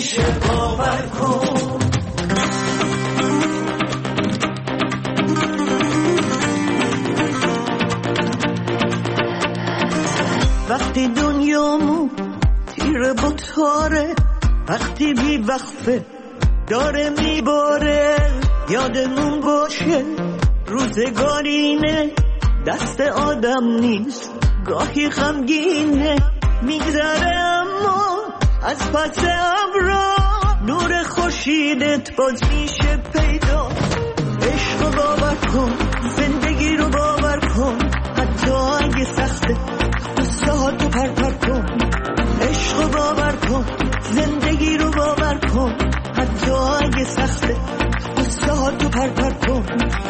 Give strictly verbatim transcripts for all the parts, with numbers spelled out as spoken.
میشه باور کن. وقتی دنیامون تیره با تاره، وقتی بی وقفه داره میباره، یادمون باشه روزگارینه، دست آدم نیست گاهی غمگینه، میگذره اما از پس ابرا نور خورشیدت باز میشه پیدا. عشق رو باور کن، زندگی رو باور کن، حتی اگه سخته قصه ها تو پر پر کن. عشق رو باور کن، زندگی رو باور کن، حتی اگه سخته قصه ها تو پر پر کن.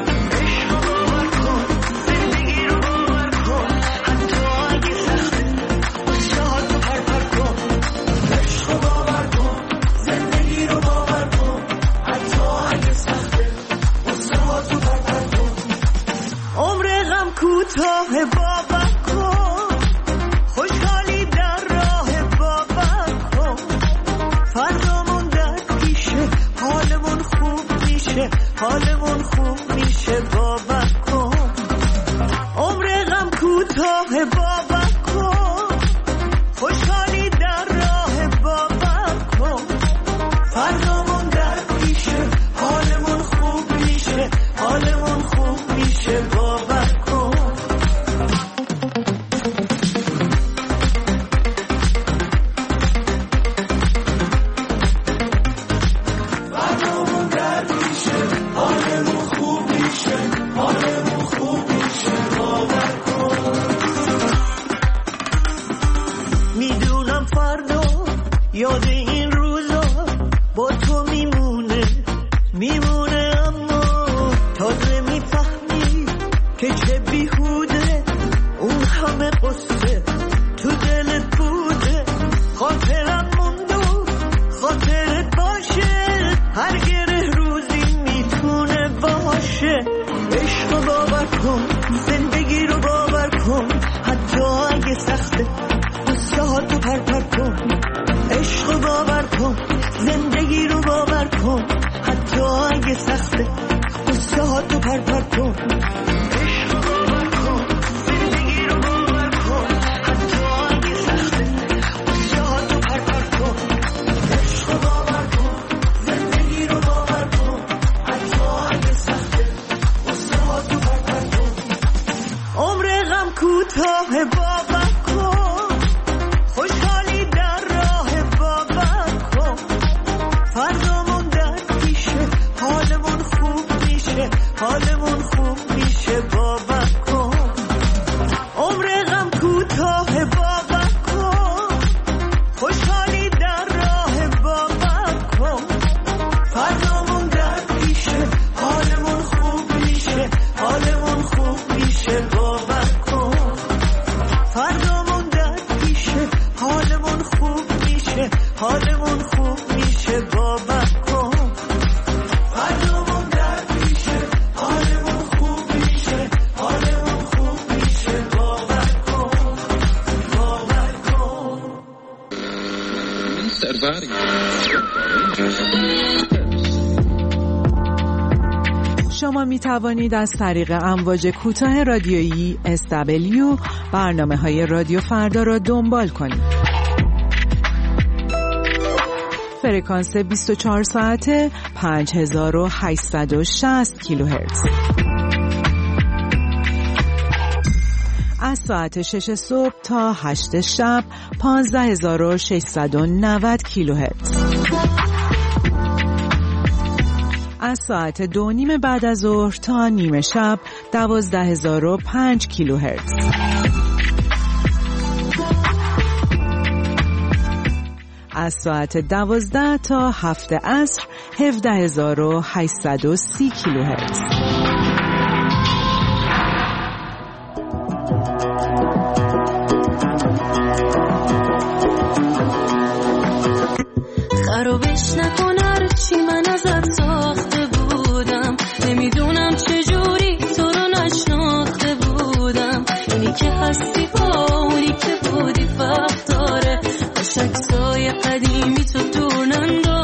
کوتاه باور کن، خوشحالی در راه باور کن، فردامون در پیشه، حالمون خوب میشه، حالمون خوب میشه باور کن. عمر غم کوتاه باور کن، خوشحالی در راه باور کن، فردامون در پیشه، حالمون خوب میشه، حالمون خوب میشه باور کن. یاد این روزا با تو میمونه میمونه، اما تازه میفهمی که چه بیهوده اون همه قصه تو دلت بوده. خاطرم موندو خاطرت باشه، هر گره روزی میتونه باشه. عشق رو باور کن، زندگی رو باور کن، حتی اگه سخته قصه ها تو پر پر کن. عشق رو باور کن، زندگی رو باور کن، حتی اگه سخته قصه ها تو پر پر کن. عشق رو باور کن، زندگی رو باور کن، حتی اگه سخته قصه ها تو پر پر کن. عشق رو باور کن، زندگی رو باور کن، حتی اگه سخته قصه ها تو پر پر کن. عمر غم کوتاه باور کن، خوشحالی در راه باور کن، فردامون در پیشه، حالمون خوب میشه، حالمون خوب میشه باور کن. عمر غم کوتاه باور کن، خوشحالی در راه باور کن، فردامون در پیشه، حالمون خوب میشه، حالمون خوب میشه باور کن. فردامون در پیشه، حالمون خوب میشه، حالمون خوب میشه باور کن. فردامون در پیشه، حالمون خوب میشه، حالمون خوب میشه باور کن، باور کن. شما می توانید از طریق امواج کوتاه رادیویی اس دبلیو برنامه های رادیو فردا را دنبال کنید. فرکانس بیست و چهار ساعته پنج هزار و هشتصد و شصت کیلوهرتز. از ساعت شش صبح تا هشت شب پانزده هزار و ششصد و نود کیلوهرتز. از ساعت دو نیم بعد از ظهر تا نیمه شب دوازده هزار و پنج کیلوهرتز. از ساعت دوازده تا هفت عصر هفده هزار و هشتصد و سی کیلوهرتز. خرابش نکن هرچی من ازت ساخته بودم، نمیدونم چجوری تو رو نشناخته بودم. اینی که هستی با اونی که بودی فرق داره، با شکسای قدیمی تو دور ننداز.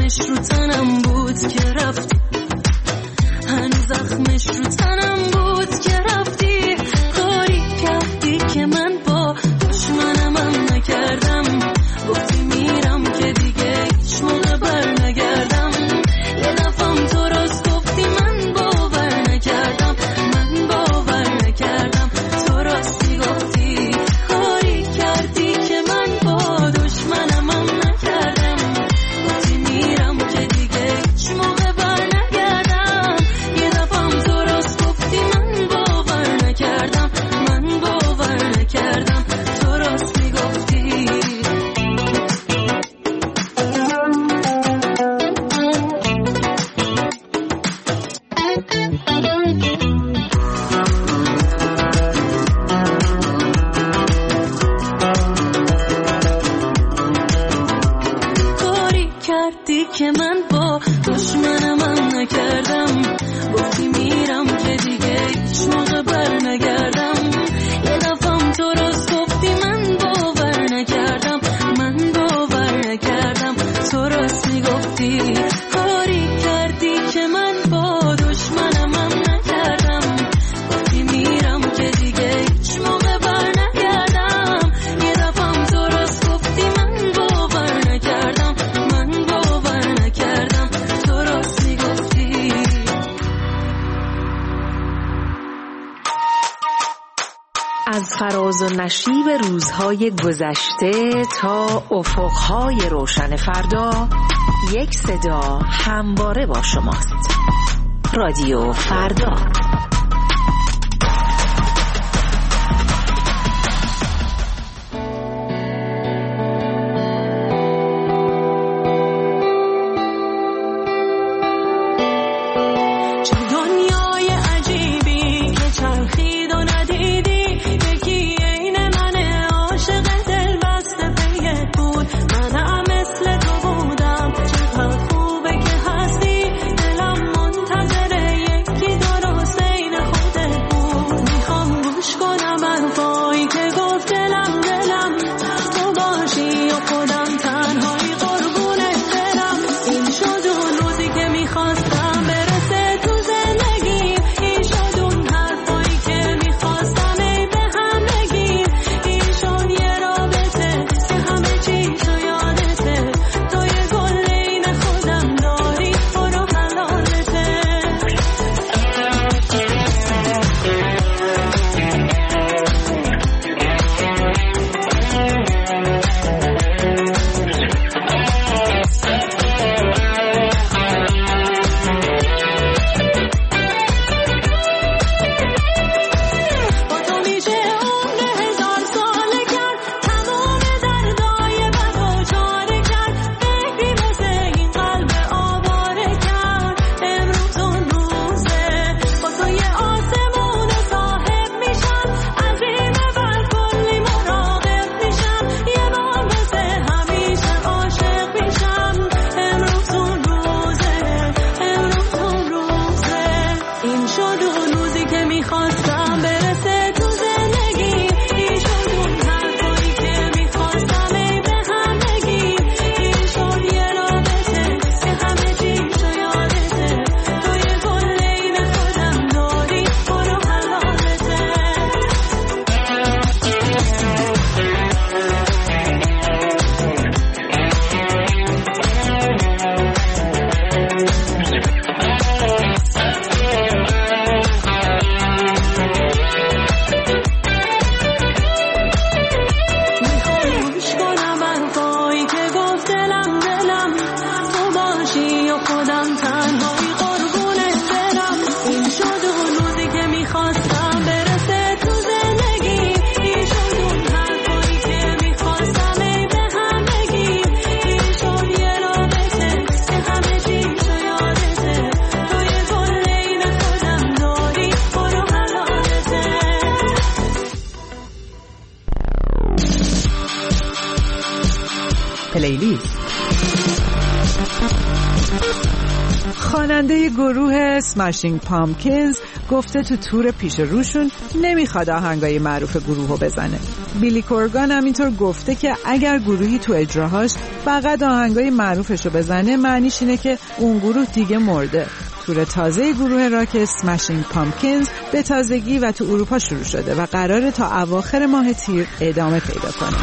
زخمش رو تنم بود که رفتی، هنوز زخمش رو تنم بود که رفتی. کاری کردی که من با دشمنم هم نکردم، گفتی میرم که دیگه هیچ موقع بر نگردم. یه دفعم تو راست گفتی من باور نکردم، من باور نکردم. تو راستی گفتی کاری کردی که من با دشمنم هم نکردم، گفتی میرم که دیگه هیچ موقع بر نگردم. یه دفعم تو راست گفتی من باور نکردم، من باور نکردم. تو راست میگفتی. کاری کردی که من با دشمنم هم نکردم، گفتی میرم که دیگه هیچ موقع بر نگردم. یه دفعم تو راست گفتی من باور نکردم، من باور نکردم. تو راست میگفتی. کاری کردی که من با دشمنم هم نکردم، گفتی میرم که دیگه هیچ موقع بر نگردم. یه دفعم تو راست گفتی من باور نکردم، من باور نکردم. تو راست میگفتی. از فراز و نشیب روزهای گذشته تا افقهای روشن فردا، یک صدا همواره با شماست. رادیو فردا. چه دنیای عجیبی که چرخید و ندیدی، یکی عین من عاشق دل بسته پیت بود. منم مثل تو بودم، چقدر خوبه که هستی. دلم منتظر یکی درست عین خودت بود. میخوام گوش کنم حرفایی که گفت دلم دلم، تو باشی و خودم تنهایی قربونت برم. این شد اون روزی که میخواستم برسه تو زندگیم، این شد اون حرفایی که میخواستم ای به هم بگیم. این شد یه رابطه که همه چیشو یادته، تو یه گل این خودم داری، برو حلالته. با تو میشه عمر هزار ساله کرد، تمام دردای بد و چاره کرد. فکری واسه این قلب آواره کرد، امروز اون روزه. با تو یه آسمون صاحب میشم، از این به بعد کلی مراقب میشم. یه بار مثل همیشه عاشق میشم، امروز اون روزه، امروز اون روزه. این شد اون روزی که میخواستم برسه تو زندگی، این شد اون حرفایی که میخواستم ای به هم بگیم. این شد یه رابطه که همه چیشو یادته، تو یه گل این خودم داری، برو حلالته. میخوام گوش کنم حرفایی که گفت دلم دلم، تو باشی و خودم تنهایی قربونت برم. این شد اون روزی که میخواستم برسه تو زندگی، این شد اون حرفایی که میخواستم ای به هم بگیم. این شد یه رابطه که همه چیشو یادته، تو یه گل این خودم داری، برو حلالته. پلیلیست. خواننده گروه اسمشینگ پامکینز گفته تو تور پیش روشون نمیخواد آهنگای معروف گروهو بزنه. بیلی کورگان هم اینطور گفته که اگر گروهی تو اجراهاش فقط آهنگای معروفشو بزنه معنیش اینه که اون گروه دیگه مرده. تور تازه گروه راک اسمشینگ پامکینز به تازگی و تو اروپا شروع شده و قراره تا اواخر ماه تیر ادامه پیدا کنه.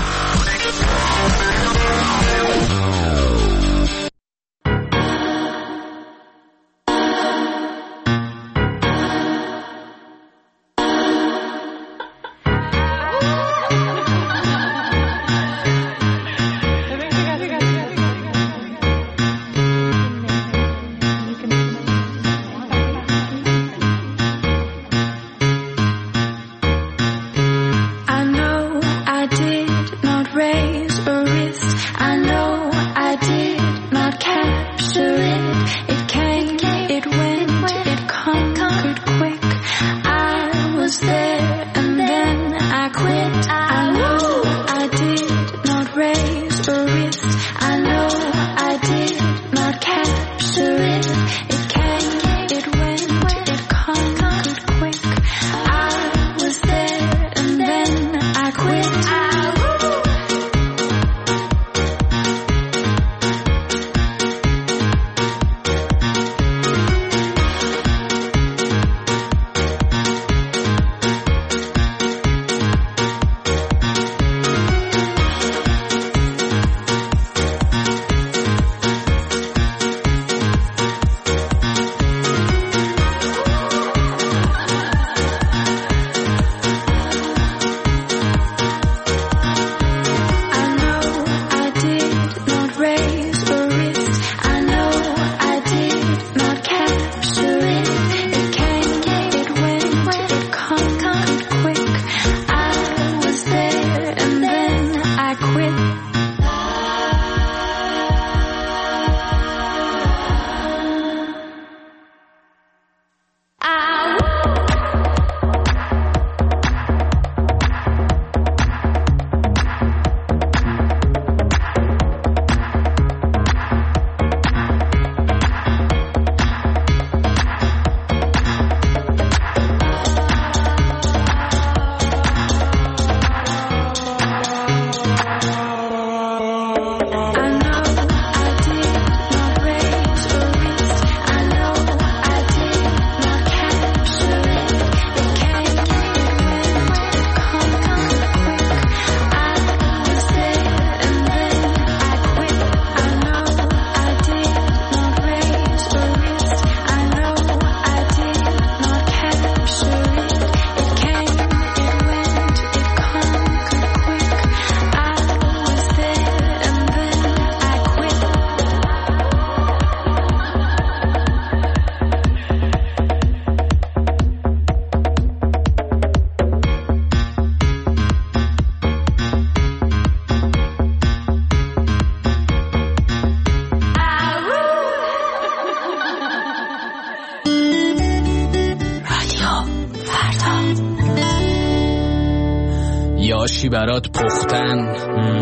یاشی برات پختن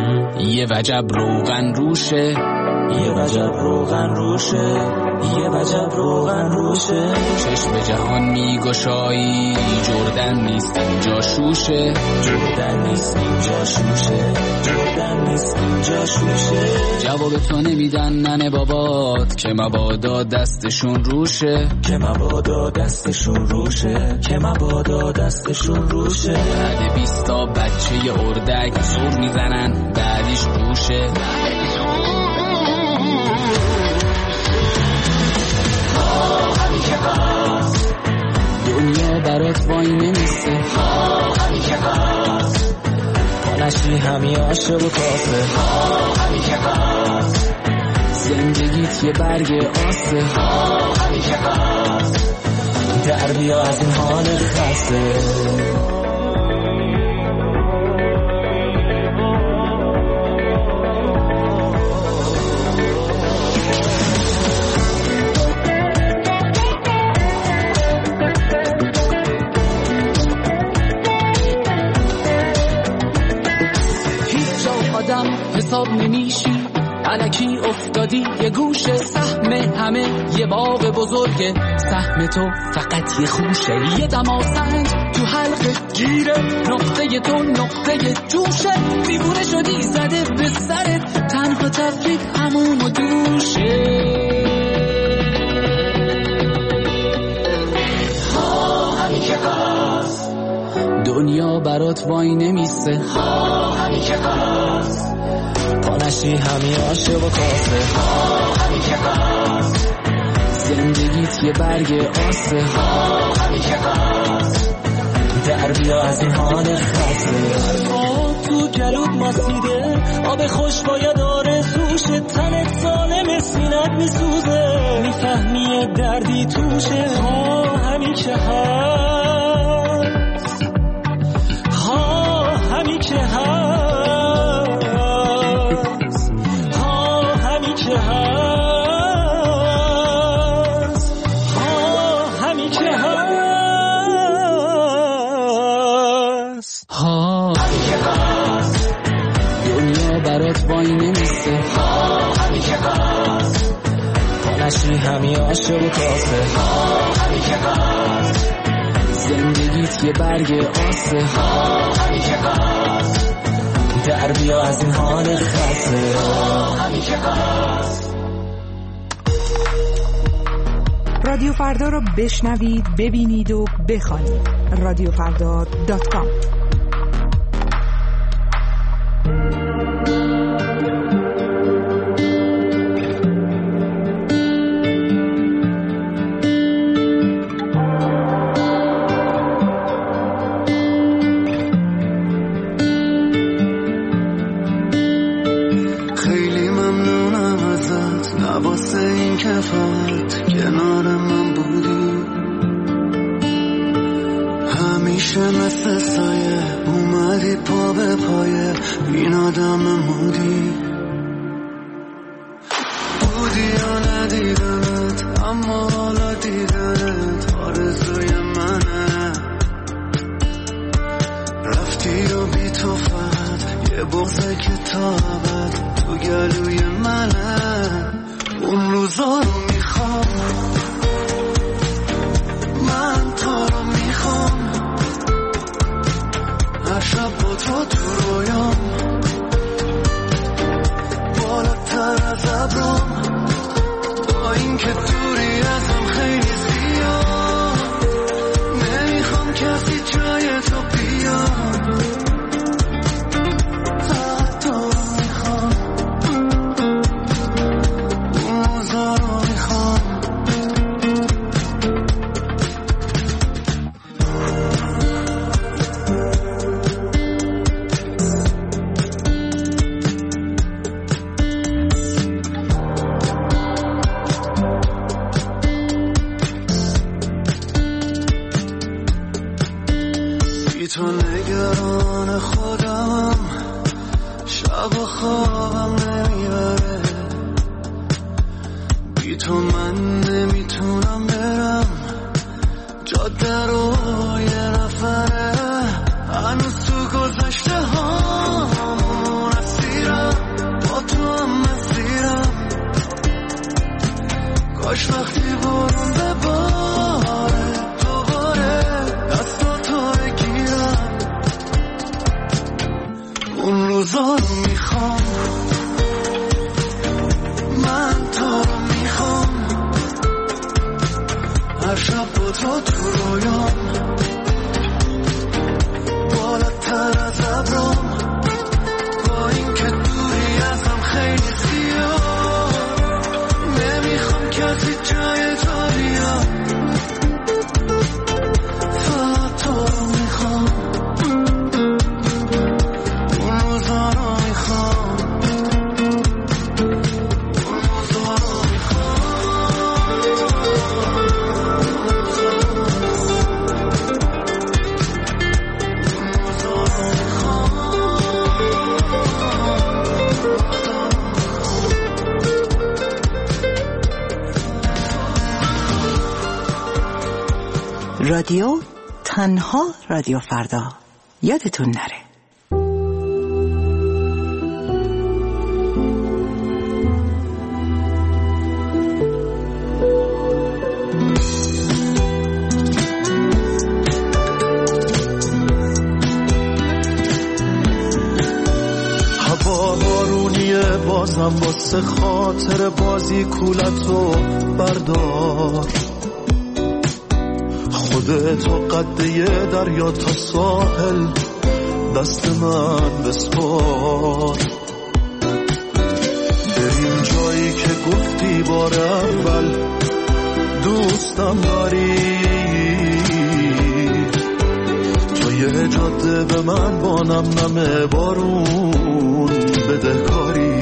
یه وجب روغن روشه یه وجب روغن روشه یه وجب روغن روشه چشم جهان میگشایی جردن نیست اینجا شوشه جردن نیست اینجا شوشه جردن نیست اینجا شوشه جواب تو نمیدن ننه بابات که مبادا دستشون روشه که مبادا دستشون روشه که مبادا دستشون روشه بعد بیستا بچه ی اردک زور میزنن بعدیش روشه دنیا برات وای نمیسته همین که هست پانشی همی عاشق و کافه همین که هست زندگیت یه برگ آسه همین که هست در بیا از این حال خسته حساب نمیشی الکی افتادی یه گوشه، سهم همه یه باغ بزرگه، سهم تو فقط یه خوشه، یه دماسنج تو حلقه گیره، نقطه تو نقطه جوشه، دیوونه شدی زده به سرت، تنها تفریح همون و دوشه. ها همی که هست دنیا برات وای نمیسته، ها همی که هست پانشی همی عاشق و کافه، ها همی که هست زندگیت یه برگ آسه، ها همی که هست در بیا از این حال خسته. آب تو گلود مسیده، آب خوش باید آرزوشه، تنت سالم سینت میسوزه، میفهمی دردی توشه. ها همی که هست، ها همی که هست، ها همی که هست، ها همی که هست، ها همی که هست دنیا برات وای نمیسته، ها همی که هست پانشی همی عاشق و کافه، ها همی که هست زندگیت یه برگ آسه، ها همی که هست در بیا از این حال خسته، ها همی که هست. رادیو فردا رو بشنوید، ببینید و بخوانید. رادیو فردا دات کام. خیلی ممنونم ازت، نواسه این کفایت کنار من بودی، همیشه مثل سایه اومدی پا به پایه این آدم مودی، بودی یا ندیدمت اما حالا دیدنت آرزوی منه، رفتی و بی تو فقط یه بغضه که تا ابد تو گلوی منه، اون روزا رو میخوام، من تو رو میخوام، هر شب با تو تو رویام، بالاتر از ابرام، با این که دوری ازم خیلی زیاد، نمیخوام کسی جای تو بیاد، فقط تو رو میخوام، اون روزا رو میخوام. بی تو نگران خودم، شب و خوابم نمیبره، بی تو من نمیتونم برم جاده رو یه نفره، هنوز تو گذشته هامون اسیرم، با تو هم مسیرم، کاش وقتی برون بباره دوباره دستاتو بگیرم، اون روزا رو میخوام، من تو رو میخوام، هر شب با تو تو رویام، بالاتر از ابرام، با این که دوری ازم خیلی زیاد، نمیخوام کسی جای تو بیاد، فقط تو رو میخوام، اون روزا رو میخوام، اون روزا رو رادیو تنها رادیو فردا، یادتون نره. واسه خاطر بازی کولتو بردار، خودتو قده دریا تا ساحل دست من بسپار. بریم جایی که گفتی بار اول دوستم داری، تو یه جاده به من با نم نم بارون بدهکاری.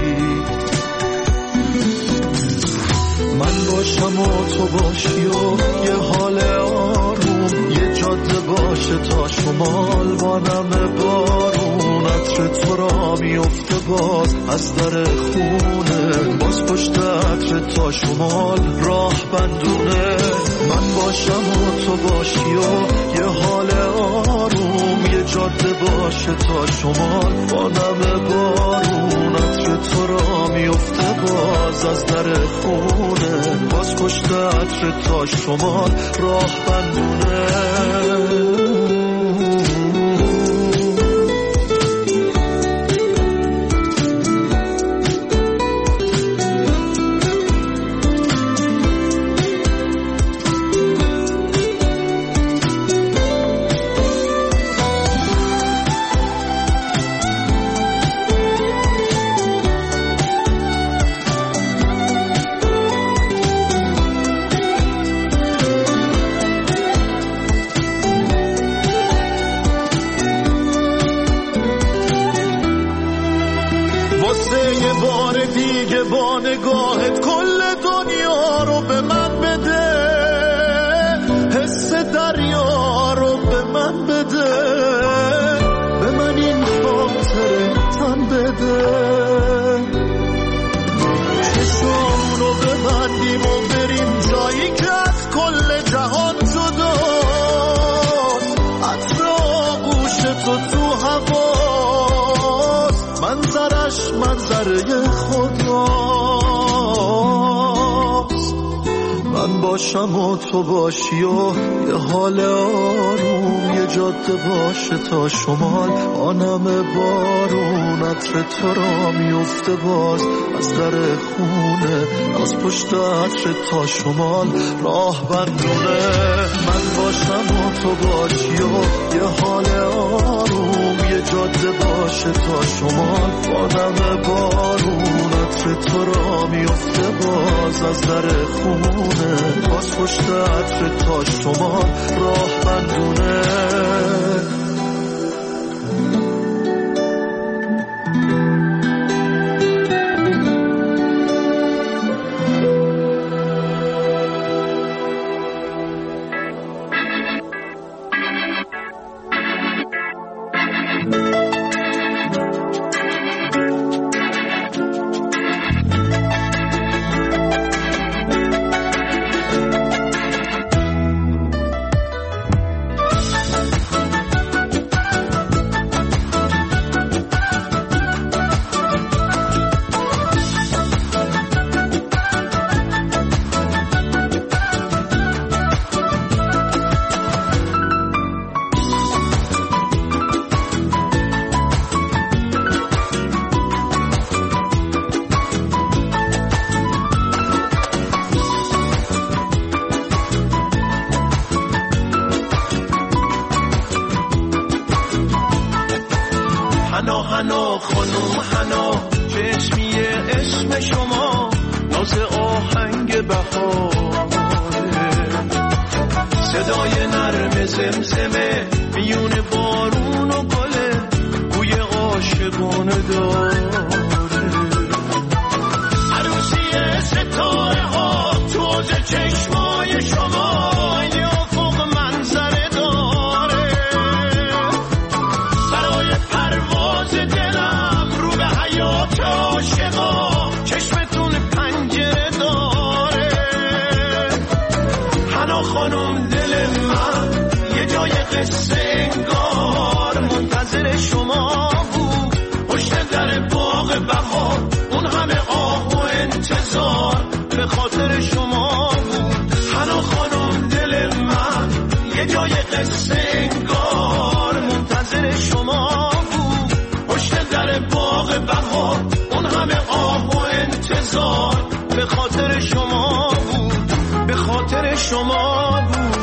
من باشم و تو باشی و یه حال آروم، یه جاده باشه تا شمال با نم بارون. عطر تو را میفته باز از در خونه، باز پشت عطر تا شمال راه بندونه. من باشم و تو باشی و یه حال آروم، یه جاده باشه تا شمال با نم بارون. عطر تو را میفته باز از در خونه، باز پشت عطر تا شمال راه بندونه. با نگاهت کل دنیا رو به من بده، حس دریا رو به من بده، به من این خاطر تن بده. چشم رو ببندیم و بریم جایی که از کل جهان جداست. عطر آغوش تو تو هواست، منظرش منظره خداست. من باشم و تو باشی و یه حال آروم، یه جاده باشه تا شمال آنم بارون. عطر تو را میفته باز از در خونه، از پشت عطر تا شمال راه بندونه. من باشم و تو باشی و یه حال آروم، یه جاده باشه تا شمال آنم بارون. عطر تو را میفته باز از در خونه، باز پشت عطر تا شمال راه بندونه. حنا حنا خانم حنا، چشمیه اسم شما ناز آهنگ بهاره، صدای نرم زمزمه میون بارون و گله، بوی عاشقانه داره. عروسی ستاره ها توز چشمای شما، یه افق منظره داره. برای پرواز دلم رو به حیات عاشقا، چشمتون پنجره داره. حنا خانم دل من یه جای قصه انگار منتظر شما بود، پشت در باغ بهار اون همه آه و انتظار به خاطر شما بود. حنا خانم دل من یه جای قصه انگار منتظر شما بود، پشت در باغ بهار اون همه آه و انتظار شما بود، به خاطر شما بود.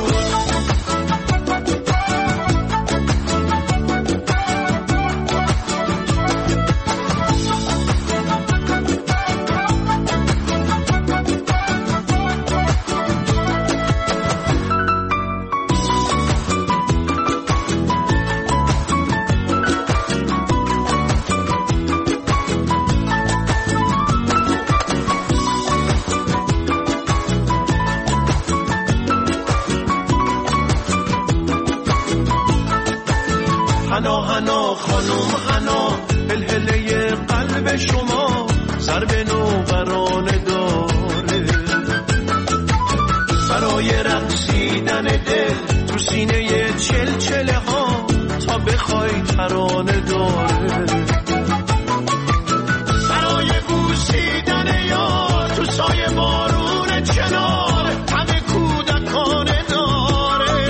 هنا هنا خانم هنا، هلهله قلب شما ضرب نوبرانه داره، برای رقصیدن دل تو سینه چلچله ها تا بخوای ترانه داره، برای بوسیدن یار تو سایه بارون چنار همه کودکانه داره،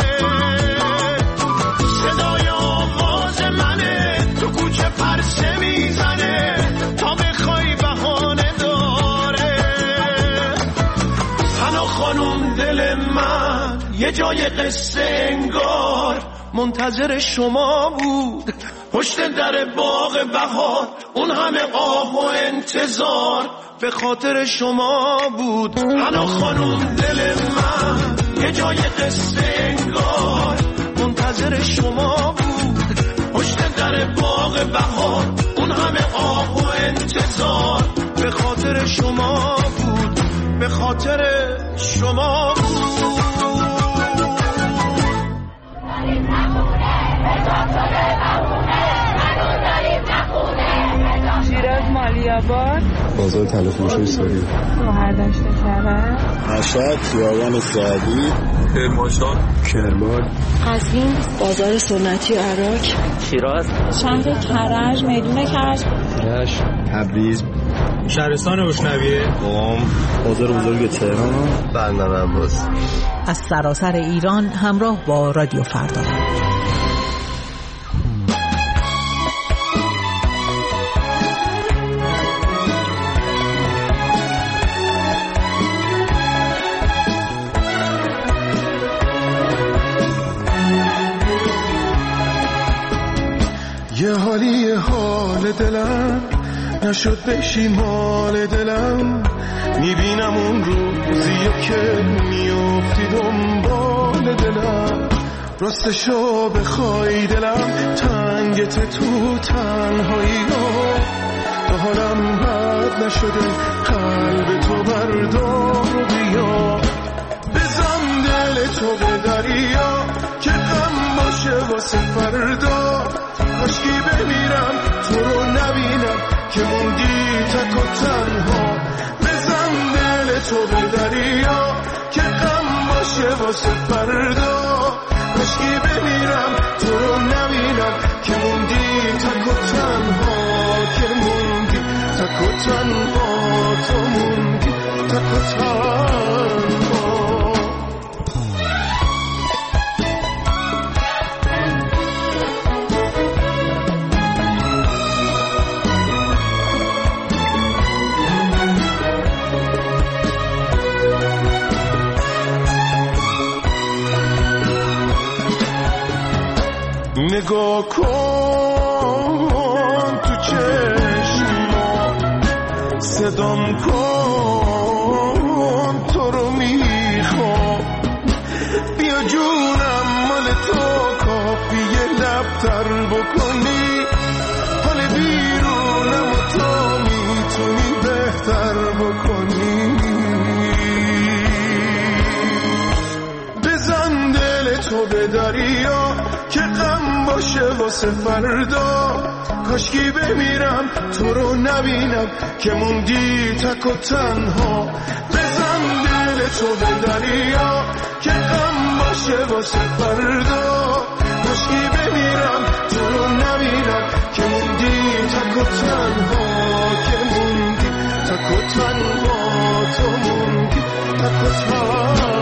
صدای آواز منه تو کوچه پرسه میزنه تا بخوای بهانه داره. هنا خانم دل من یه جای قصه انگار منتظر شما بود، پشت در باغ بهار اون همه آه و انتظار به خاطر شما بود. هنا خانم دل من یه جای قصه انگار منتظر شما بود، پشت در باغ بهار اون همه آه و انتظار به خاطر شما بود، به خاطر شما بود. شیراز مالیاباد، بازار تلفروشی سوری، شهردشت کرج، مشهد خیابان سعدی، کرمانشاه، کرمان، قزوین، بازار سنتی عراق، شیراز، شهر کرج، میدون کرج، رشت، تبریز، شهرستان روشنویه، قم، بازار بزرگ تهران، بندر عباس. از سراسر ایران همراه با رادیو فردا. یه حالی حال دلم نشد بشی مال دلم، میبینم اون روزی که میافتی دنبال دلم، راستشو بخوای دلم تنگت تو تنهایی ها، تا حالم بد نشده قلب تو بردار و بیا، بزن دل تو به دریا که غم باشه واسه فردا، کاشکی بمیرم تو رو نبینم که موندی تک و تنها، بزن دل تو به دریا که غم باشه واسه فردا، کاشکی بمیرم تو رو نبینم که موندی تک و تنها، که موندی تک و تنها، تو موندی تک و تنها. نگاه کن تو چشما، صدام کن تو رو میخوام، بیا جونم مال تو کافیه لبتر بکنی، حال بیرونم و تو میتونی بهتر بکنی، بزن دل تو به دریا که غم باشه واسه فردا، کاشکی بمیرم تو رو نبینم که موندی تک و تنها، بزن دل تو به دریا که غم باشه واسه فردا، کاشکی بمیرم تو رو نبینم که موندی تک و تنها، که موندی تک و تنها، تو موندی تک و تنها.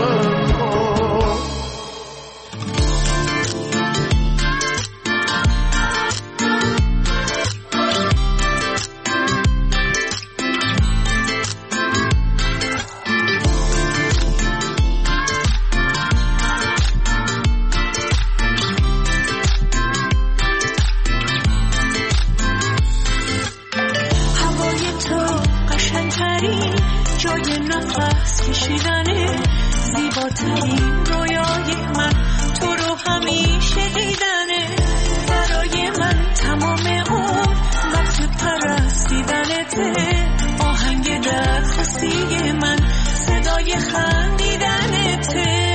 زیباترین رویای من تو رو همیشه دیدنه. برای من تمام اون وقت پرستیدنته. آهنگ دلخواستی من صدای خندیدنته.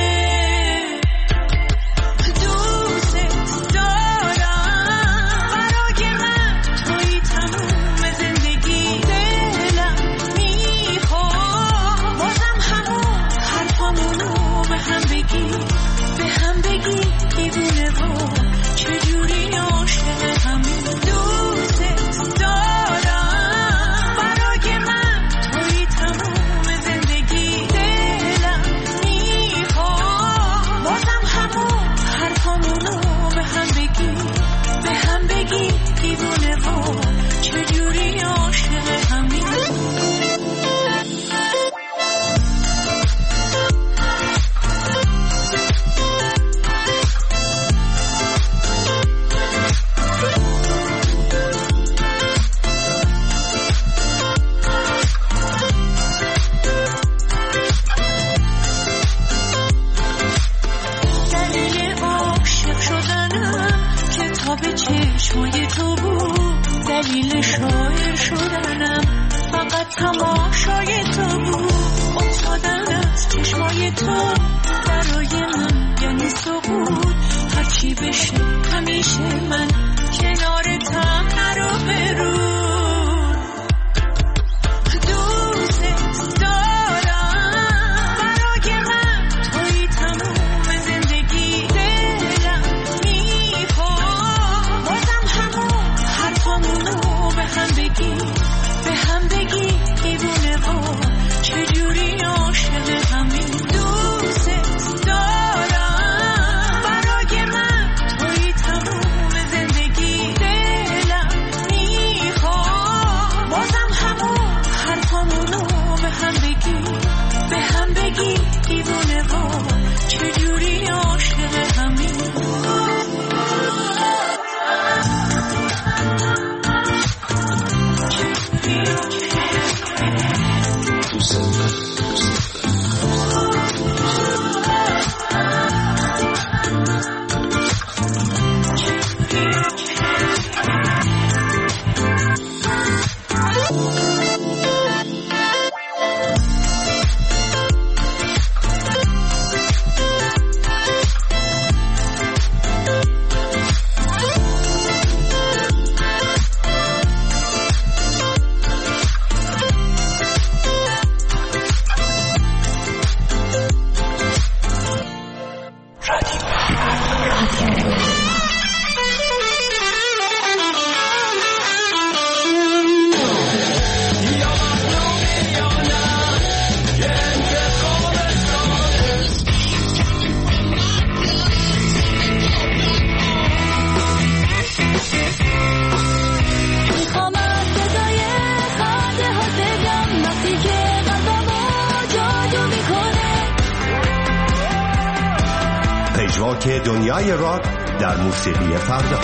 پژواک دنیای راک در موسیقی فردا.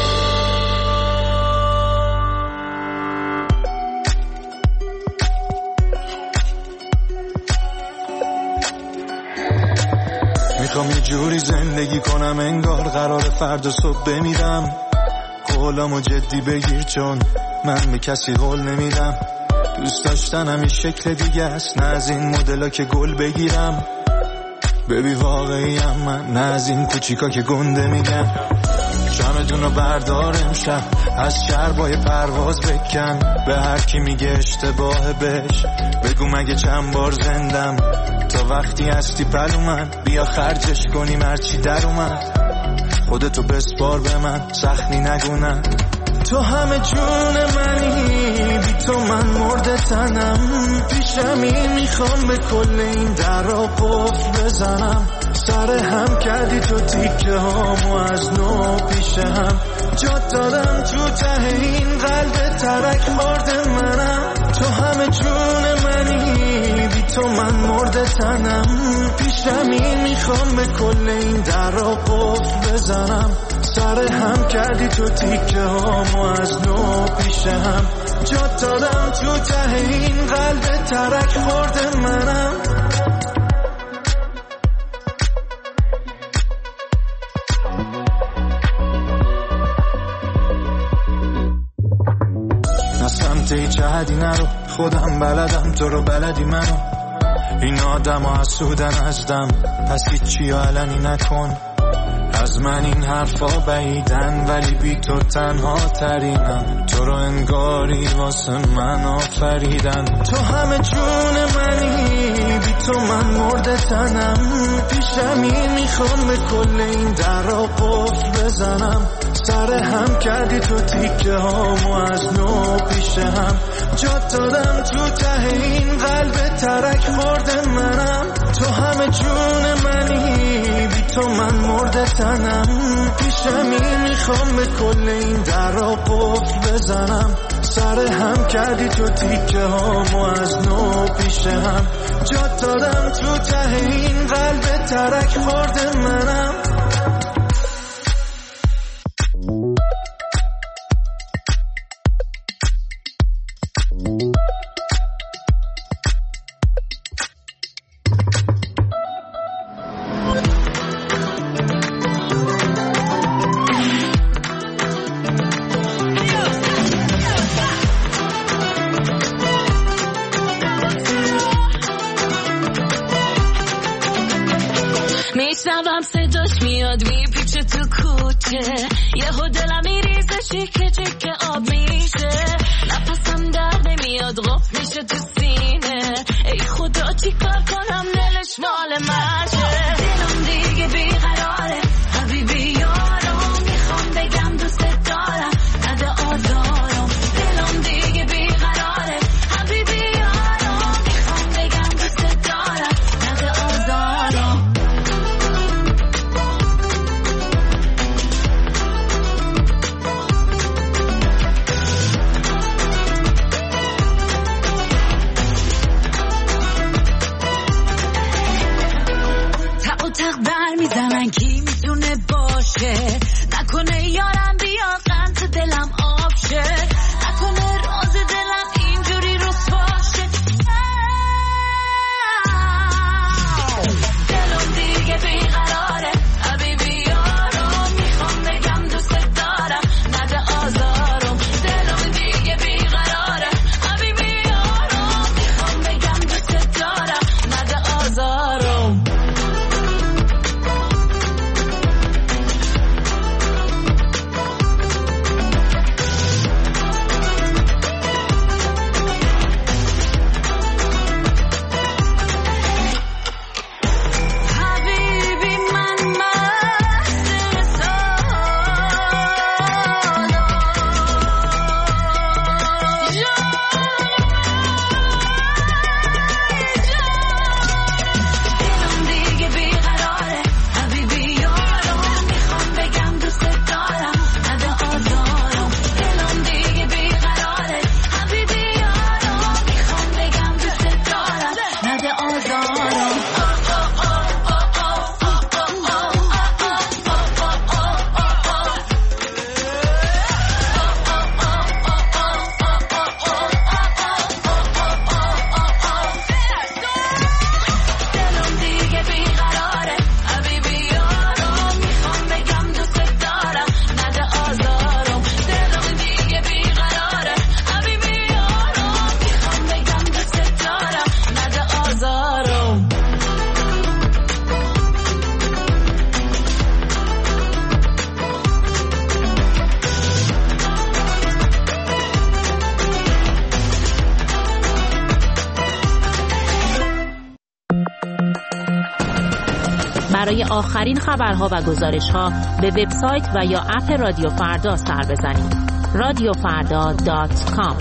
میخوام یه جوری زندگی کنم انگار قرار فردا صبح بمیرم. قولامو جدی بگیر چون من به کسی قول نمیدم. دوست داشتنم یه شکل دیگه است، نه از این مدلا که گل بگیرم. ببی واقعیم من، نه از این کوچیکا که گنده میگن. شمدون رو بردار امشب، از شربای پرواز بکن. به هر کی میگه اشتباه بش بگو مگه چند بار زندم. تا وقتی هستی پلو من، بیا خرجش کنیم هرچی در اومد. خودتو بسپار به من، سخنی نگونم. تو همه جون منی، بی تو من مرده تنم. پیشمی میخوام به کل این در را قفل بزنم. سر هم کردی تو تیکه هامو از نو پیش هم. جات دادم تو ته این قلب ترک مرده منم. تو همه جون منی، بی تو من مرده تنم. پیشمی میخوام به کل این در را قفل بزنم. سر هم کردی تو تیکه هامو از نو پیش هم. جات دادم تو ته این قلب ترک مرده منم. بلدی نرو، خودم بلدم تو رو بلدی منو. این آدم ها حسودن ازدم، پس هیچی علنی نکن. از من این حرفا بعیدن ولی بی تو تنها ترینم. تو رو انگاری واسه من آفریدن. تو همه جون منی، بی تو من مرده تنم. پیشمی میخوام به کل این درا قفل بزنم. سر هم کردی تو تیکه هامو از نو پیش هم. جات دادم تو ته این قلب ترک خورده منم. تو همه جون منی، بی تو من مرده تنم. پیشمی میخوام به کل این درا قفل بزنم. سر هم کردی تو تیکه هامو از نو پیش هم. جات دادم تو ته این قلب ترک خورده منم. میشنوم صداش میاد میپیچه تو کوچه، یهو دلم میریزه چیکه چیکه آب میشه. نفسم در نمیاد قفل میشه تو سینه. ای خدا چی کار کنم دلش مال منشه. دلم دیگه بیقراره حبیبی یارم، میخوام بگم دوست دارم نده آزارم. دلم دیگه بیقراره حبیبی یارم، میخوام بگم دوست دارم نده آزارم. تق بر میزنن کی میتونه باشه، نکنه یارم بیا قند دلم آب شه، نکنه راز دلم اینجوری رسواشه. دلم دیگه بیقراره حبیبی یارم، میخوام بگم دوست دارم نده آزارم. دلم دیگه بیقراره حبیبی یارم، میخوام بگم دوست دارم نده آزارم. برای آخرین خبرها و گزارش‌ها به وبسایت و یا اپ رادیو فردا سر بزنید. رادیو فردا دات کام.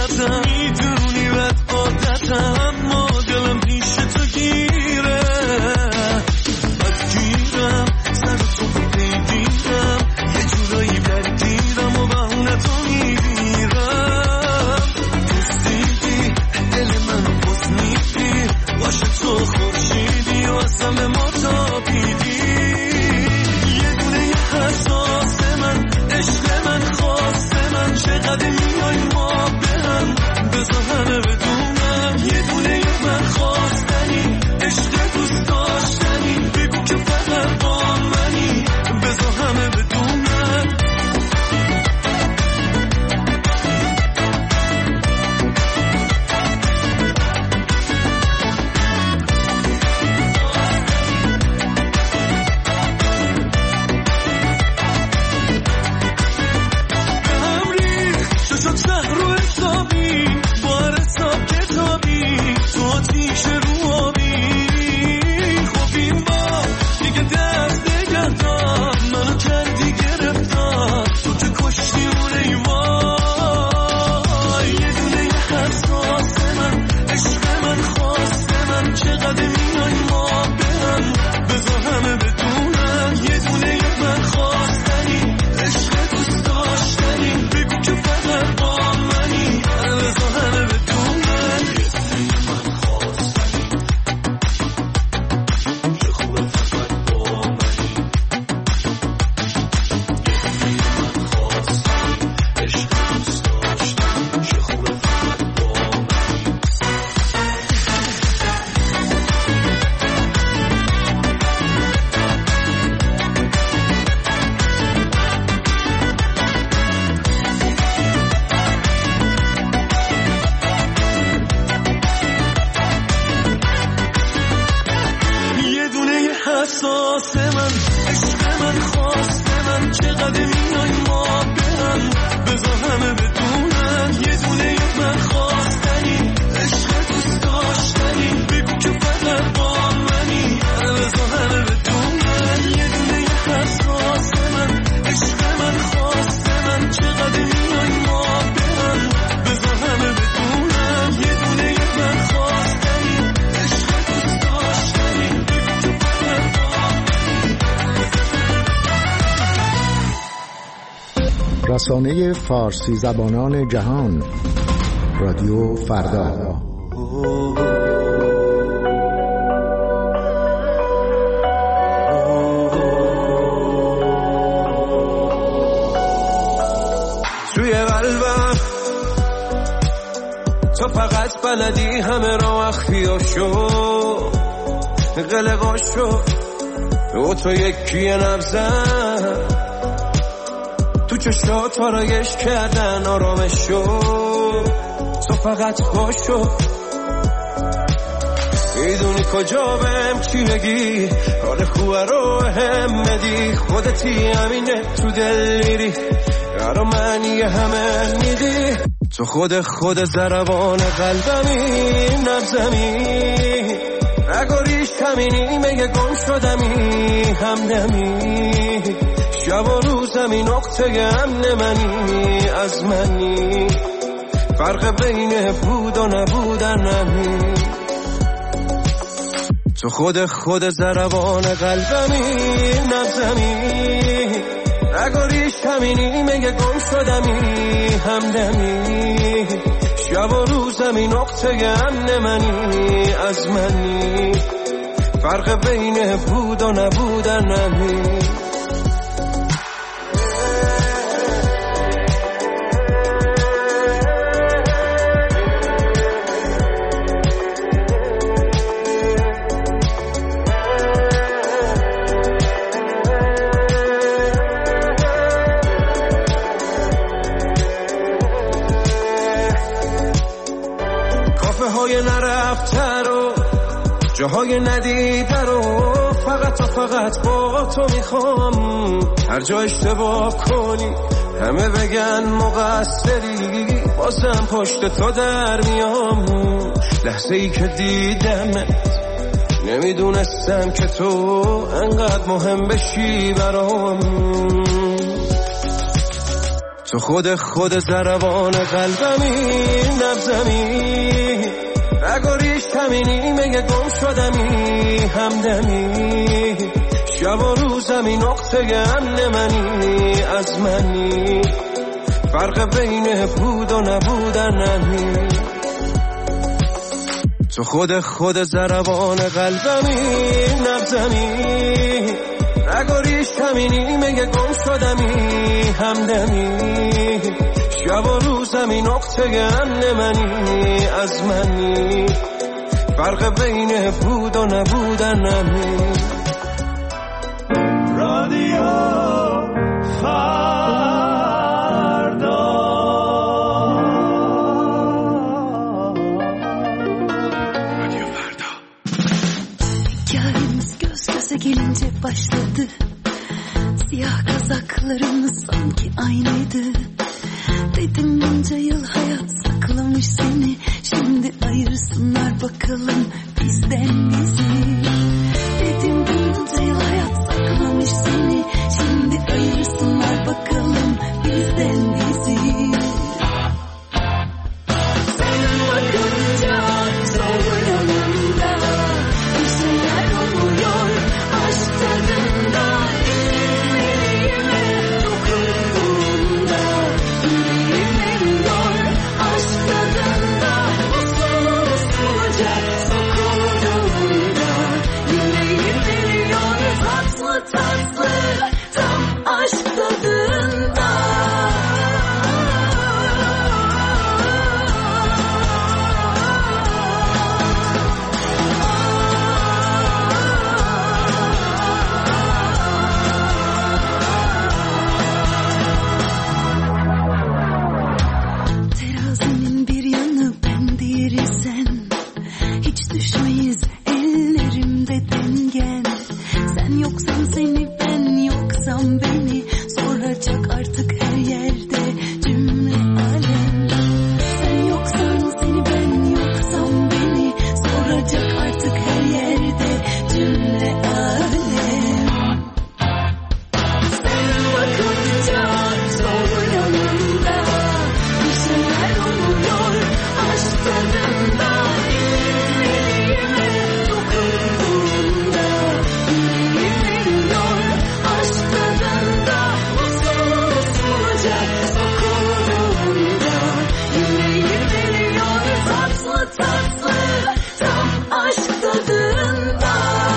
میدونی بد عادتم، اما دلم پیش تو گیره. چقدر میای ما برم بذار همه بدونن یه دونه من خواستنی عشق دوست داشتنی بگو که فقط با منی بذار همه بدونن یه دونه حساس من عشق من خواسته من چقدر میای ما برم بذار همه بدونن یه دونه من خواستنی عشق دوست داشتنی بگو که فقط با منی. رسانه فارسی زبانان جهان رادیو فردا. توی قلبم تو فقط بلدی همه را اخفیا شو قلقا شو او تو یکی نبزن تو چشات آرایش کردن آرامش شو تو فقط باشو میدونی کجا بهم چی بگی حال خوبه رو هم بدی خودتی همینه تو دل میری یارو معنی همه میدی تو خود خود ضربان قلبمی نبزمی نگاریش همینی میگه گم شدمی همدمی شب و روزمی نقطه امن منی از منی فرق بین بود و نبودن نمی تو خود خود ضربان قلبمی نبزمی نگاریش همینی میگه گم شدمی همدمی شب و روزمی نقطه امن منی از منی فرق بین بود و نبودن نمی جاهای ندیده رو فقط تا فقط با تو میخوام هر جا اشتباه کنی همه بگن مقصری بازم پشت تو در میام لحظه ای که دیدمت نمیدونستم که تو انقدر مهم بشی برام تو خود خود ضربان قلبمی نبزمی نگاریش همینی میگه گم شدمی همدمی شب و روزمی نقطه امن منی از منی فرق بین بود و نبودن نمی تو خود خود ضربان قلبمی نبزمی نگاریش همینی میگه گم شدمی همدمی شب و روزمی نقطه امن منی از منی فرق بین بود و نبودن نمی رادیو فردا رادیو فردا hikayemiz göz göze gelince başladı siyah kazaklarımız sanki aynıydı. Dedim bunca yıl hayat saklamış seni şimdi ayırsınlar bakalım bizden bizi. Dedim bunca yıl hayat saklamış seni şimdi ayırsınlar bakalım bizden bizi. Sen bakınca sol yanımda bir şeyler oluyor aşk tadında elime dokunduğunda. Tatlı tam aşk tadında. soracak artık her yerde cümle alem. Sen yoksan seni, ben yoksam beni soracak artık her yerde cümle alem. Sen bakınca sol yanımda bir şeyler oluyor aşk tadında. Yüreğime dokunduğunda yüreğim eriyor aşk tadında. Usul usulca sokulduğunda yüreğim eriyor tatlı tatlı tam aşk tadında.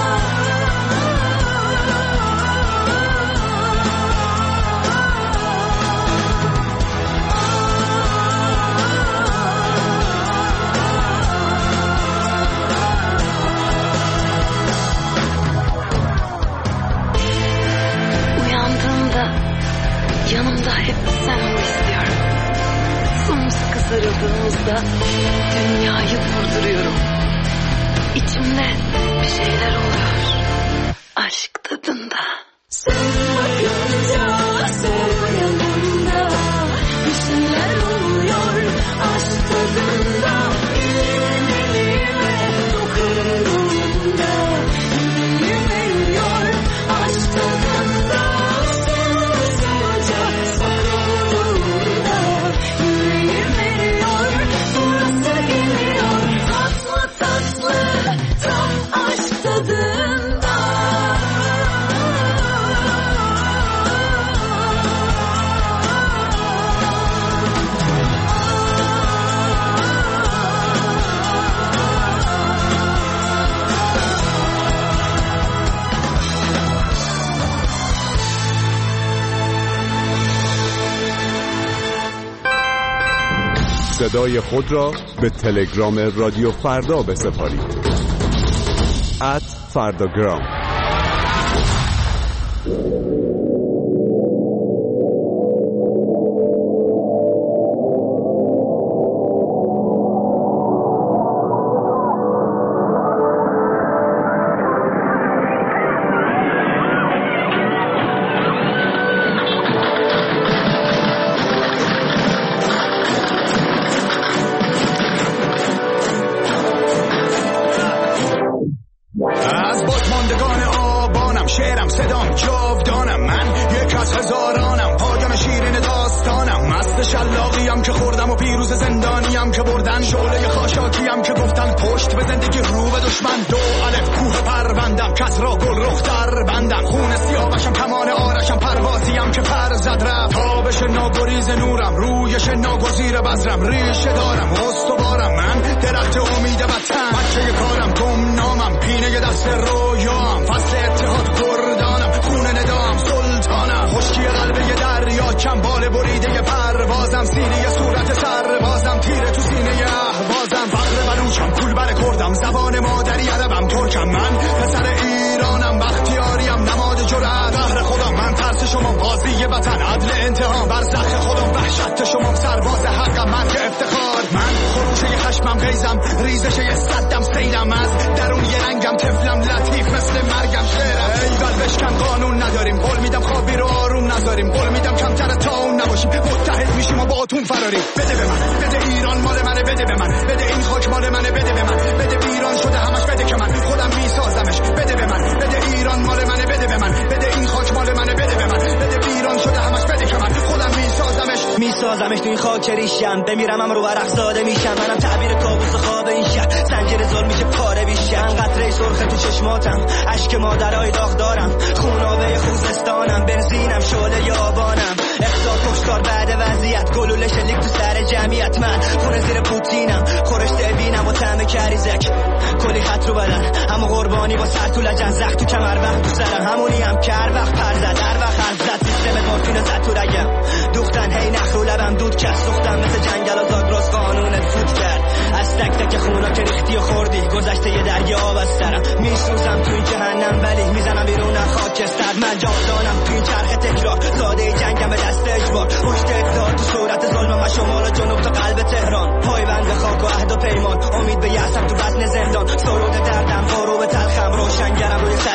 Uyandığımda yanımda hep sen ol istiyorum. Sımsıkı sarıldığımızda dünyayı durduruyorum. İçimde bir şeyler oluyor aşk tadında. Sen bakınca sol yanımda bir şeyler oluyor aşk tadında. Yüreğime dokunduğunda yüreğim eriyor aşk tadında. Usulca sokulduğunda yüreğim eriyor burası geliyor tatlı tatlı tam aşk tadında. صدای خود را به تلگرام رادیو فردا بسپارید. ات فرداگرام. از بادماندگان آبانم شعرم صدام جاودانم. من یک از هزارانم پایان شیرین داستانم. مست شلاقیم که خوردم و پیروز زندانیم که بردن. شعله خاشاکیم که گفتن پشت به زندگی رو به دشمن. دو الف کوه پروندم کس را گل رخ در بندم. خون سیاوشم کمان آرشم پروازیم که پر زد رفت. تابش ناگریز نورم رویش ناگزیر بذرم. ریشه دارم استوارم من درخت امید وطن. بچه کارم گمنامم پینه دست رویام. فصل اتحاد کردانم خون ندام سلطانم. خشکی قلبه دریا چنبال بریده پروازم. سینه صورت سربازم تیره تو سینه اهوازم. فقر بلوچم کول بر کردم زبان مادری عربم ترکم. من پسر ایرانم بختیاریم نماد جرأت. قهر خودم من ترس شما قاضی وطن عدل انتقام. برزخ خودم وحشت شما سرباز حقم مرگ افتخار. من خروشه خشمم غیزم ریزش صدم سیلم. از درون یه رنگم طفلم لطیف مثل مرگم شعرم. ایول بشکن قانون نداریم قول میدم خوابی رو آروم نذاریم. قول میدم کمتر تا اون نباشیم متحد میشیم و با اتون فراریم. بده به من بده ایران مال منه بده به من. بده این خاک مال منه بده به من. بده ایران شده همش بده که من خودم میسازمش. بده به من بده ایران مال منه بده به من. بده این خاک مال منه بده به من. بده ایران شده همش بده که من خودم میسازمش. میسازمش تو این خاک ریشم. بمیرم هم رو ورق زاده میشم. منم تعبیر کابوس خواب این شهر. زنجیر ظلم میشه پاره بیشم. قطره سرخ تو چشماتم اشک مادرای داغ دارم. خونابه خوزستانم بنزینم شعله یابانم. اخطار کشتار بعد وضعیت گلوله شلیک تو سر جمعیت. من خونه زیر پوتینم خورشته بینم و طعم کریزک. کلی خط رو بدن همه قربانی با سر تو لجن. زخ تو کمر وقت تو سرم همونی هم که هر وقت پر زد هر وقت حرف زد. سیستم مورفین زد تو رگم دوختن هی نخ رو لبم دود کرد. سوختم مثل جنگل و زاگرس قانونت فوت کرد. از تک تک خونا که ریختی و خوردی گذشته یه درگی آب از سرم. میسوزم تو این جهنم ولی میزنم بیرون خاکستر. من جاودانم تو این چرخ تکرار. زاده جنگم به دست اجبار. پشت اقدار تو صورت ظلم و شمال و جنوب تا قلب تهران. پایبند به خاک و عهد و پیمان. امید به یأسم تو بطن زندان. سرود دردم غروب تلخم روشنگرم روی سطح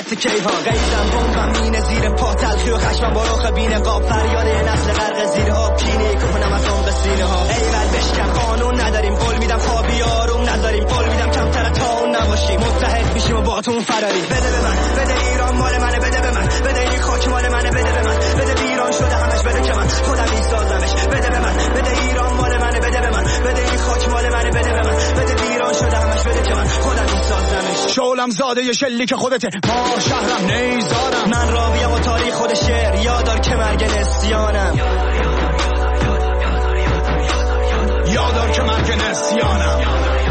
دست کیهان قیدم بمبم مینه زیر پا تلخی و خشمم با رخ بین قاب فریاد نسل غرق زیر آب کینه کنم از عمق سینه ها ایول بشکن قانون نداریم قول میدم خوابی آروم نداریم قول میدم کمتر تا اون نباشیم متحد میشیم و باتون فراری بده به من بده ایران مال منه بده به من بده این خاک مال منه بده به من بده ایران شده همش بده که من خودم میسازمش بده به من بده ایران مال منه بده به من بده این خاک مال منه بده به من بده ایران شده همش بده که من خودم میسازمش شولم زاده شلیک خودته ما شهرم نیزارم من راویم و تاریخ خود شعر یادار که مرگ نسیانم یادار که مرگ نسیانم